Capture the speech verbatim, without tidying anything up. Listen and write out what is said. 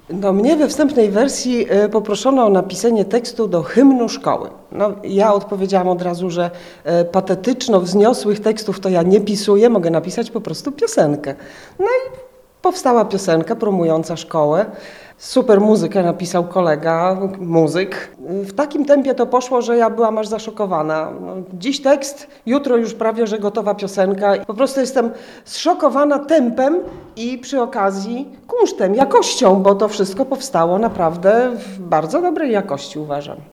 No, mnie we wstępnej wersji e, poproszono o napisanie tekstu do hymnu szkoły. No, ja odpowiedziałam od razu, że e, patetyczno-wzniosłych tekstów to ja nie pisuję, mogę napisać po prostu piosenkę. No i powstała piosenka promująca szkołę. Super muzykę napisał kolega, muzyk. W takim tempie to poszło, że ja byłam aż zaszokowana. No, dziś tekst, jutro już prawie, że gotowa piosenka. Po prostu jestem zszokowana tempem i przy okazji kunsztem, jakością, bo to wszystko powstało naprawdę w bardzo dobrej jakości, uważam.